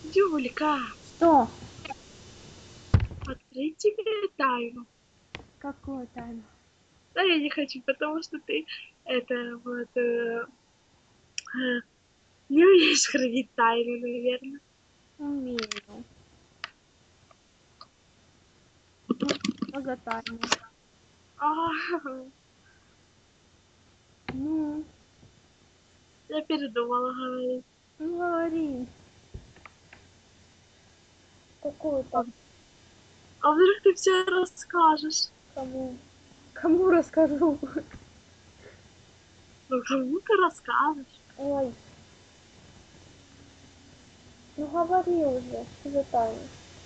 Юлька, Что? открыть тебе тайну. Какую тайну? Да, я не хочу, потому что ты это вот не умеешь хранить тайну, наверное. Умею. Что за тайна? А, Ну, я передумала говорить. ну говори. Какую А, тайну? а вдруг ты все расскажешь? Кому? Кому расскажу? Ну, кому-то расскажешь. Ой, ну говори уже. Что за тайна?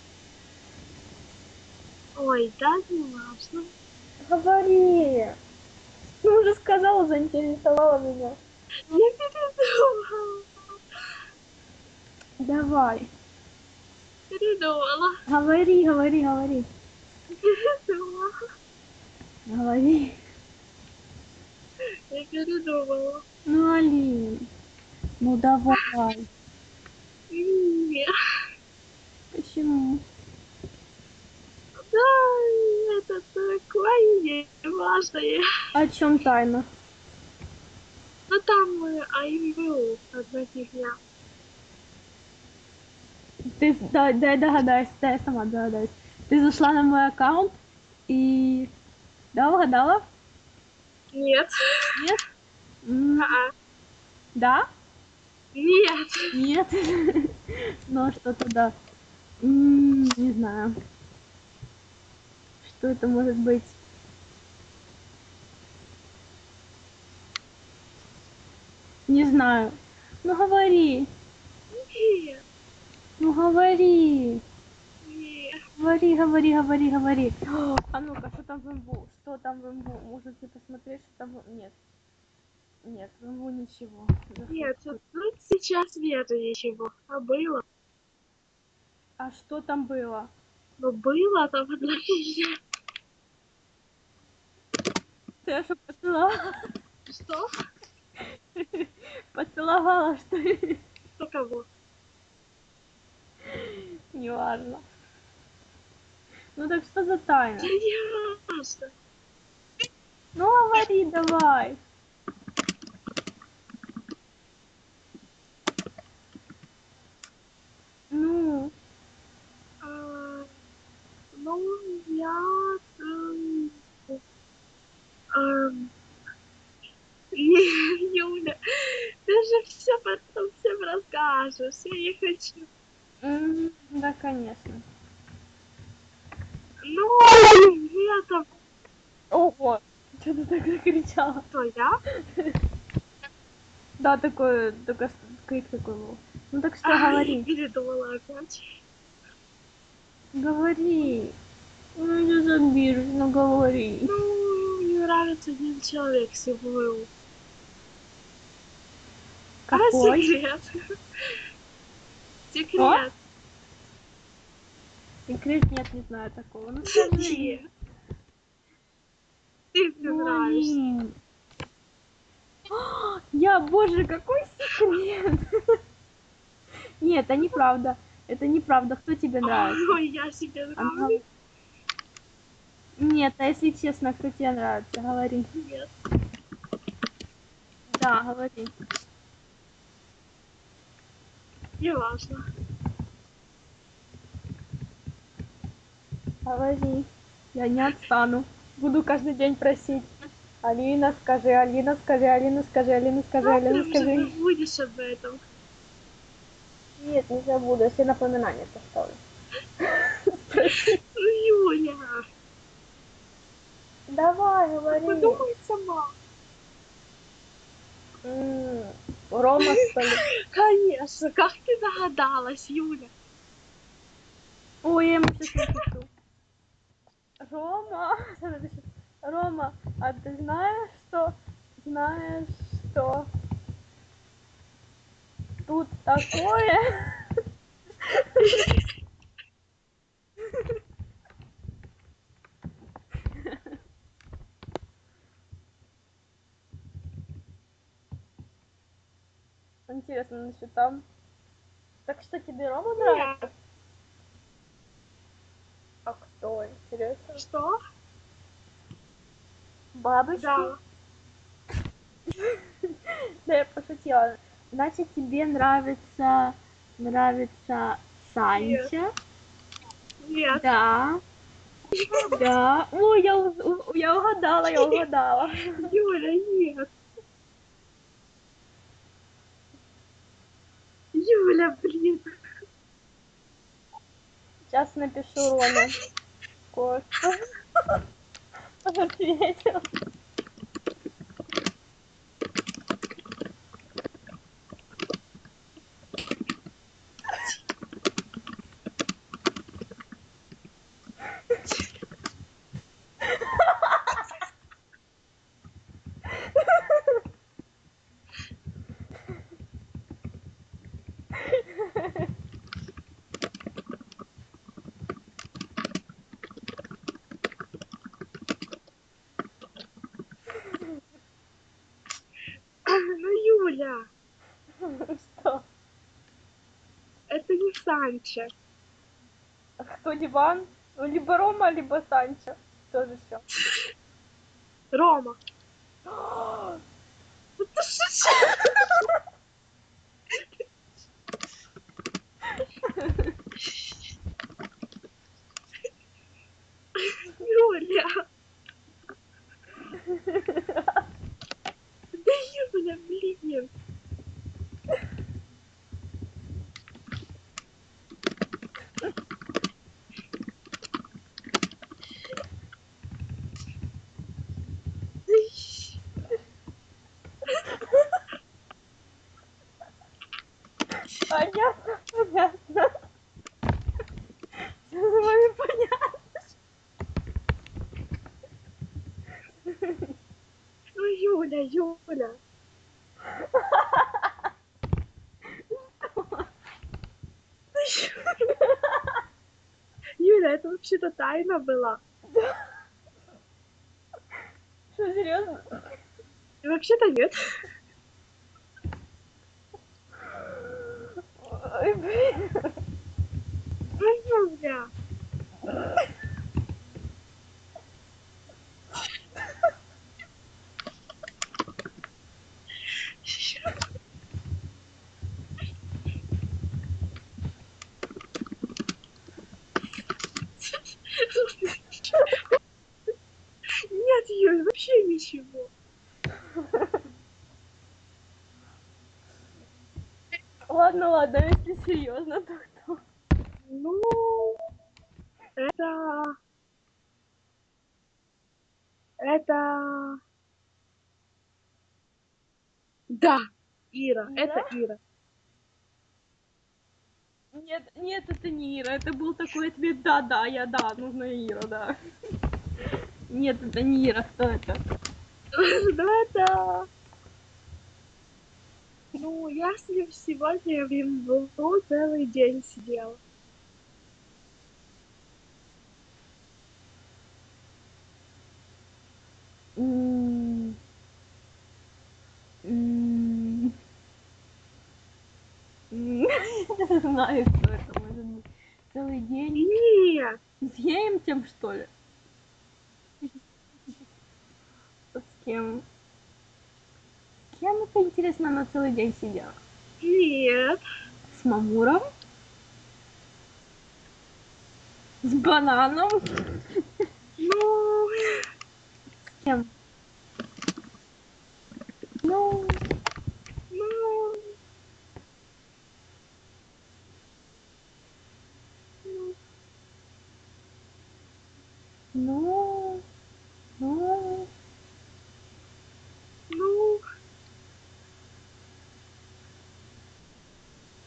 Ой, да, не важно. Говори. Ну уже сказала, заинтересовала меня. Я передумала. Давай. Передумала. Говори, говори, говори. Передумала. Говори. Я передумала. Ну, Алин, ну давай. Нет. Почему? Да, это такое важное. О чем тайна? Ну там АМВУ одна фигня. Ты, дай догадайся, дай я сама догадаюсь. Ты зашла на мой аккаунт и... Да, угадала? Нет. Нет? А-а. Да? Нет. Нет? Ну, а что тогда? Не знаю. Что это может быть? Не знаю. Ну, говори. Нет. Ну, говори. Нет. Говори, говори, говори, говори. А ну-ка, что там в имбу? Что там в имбу? Можете посмотреть, что там в... Нет. Нет, в имбу ничего. Нет. Заход. Ну сейчас нету ничего. А было? А что там было? Ну было там одна фигня. Ты что, поцеловала? Что? Поцеловала, что ли? Кто кого? Неважно. Ну так что за Да тайна? не важно. Ну говори давай. Ну, А, ну, я... эм, Юля, ты же все потом всем расскажешь. Я не хочу. да, конечно. Ну, это Ого, что ты так закричала? кто я? Да, такой, только крик такой был. Ну так что Ай, говори. передумала опять. Говори. Ну не забирай, ну говори. Ну, мне нравится один человек всего. А, Какой? секрет. Что? Секрет. Секрет нет, не знаю такого. Ну скажи. Нет, ты мне Ну, нравишься. Алин. Я, боже, какой секрет! Нет, это неправда. Это неправда. Кто тебе нравится? Ой, я себе Она... нравлюсь. Нет, а если честно, кто тебе нравится? Говори. Нет, Да, говори. не важно. Говори. Я не отстану. Буду каждый день просить. Алина, скажи, Алина, скажи, Алина, скажи, Алина, скажи, Завтра Алина, уже скажи. забудешь об этом. Нет, не забуду, если напоминание поставлю. Спроси. Ну, Юля, Давай, ну говори. подумай сама. Рома, что ли? Конечно, как ты догадалась, Юля? Ой, я ему сейчас напишу. Рома, Рома, а ты знаешь, что тут такое? Интересно, насчет там. Так что тебе Рома Нет. нравится? А кто, интересно? Что? Бабочки? Да. Да, я пошутила. Значит, тебе нравится Нет. Санча? Нет. Да. Да. О, я угадала, я угадала. Юля, нет. Юля, блин. Сейчас напишу Роме. Коста. Он ответил. Ну, Юля, Что? это не Санчо. А кто диван? Ну, либо Рома, либо Санчо. Кто же все? Рома. Ну ты шучу. Юля. Да Юля, блин. Да Понятно, понятно. Все с вами понятно. Ну, Юля, Юля. Юля, это вообще-то тайна была. Что, серьезно? И вообще-то нет. Ой, блин. Ну, Юля. Нет, Юль, вообще ничего. Ладно, ладно, если серьезно, то кто? Ну, это... Это... Да, Ира, это Ира? Ира. Нет, нет, это не Ира. Это был такой ответ, да, да, да, нужна Ира, да. Нет, это не Ира, кто это? Ну, это... Ну, я с ним сегодня в МВУ целый день сидела. М, м, Не знаю, кто это может быть. Целый день Нет, с Емтем, что ли? С кем? С кем это, интересно, она целый день сидела? нет. С Мамуром? С Бананом? Ну, С кем? Ну, ну, ну, ну,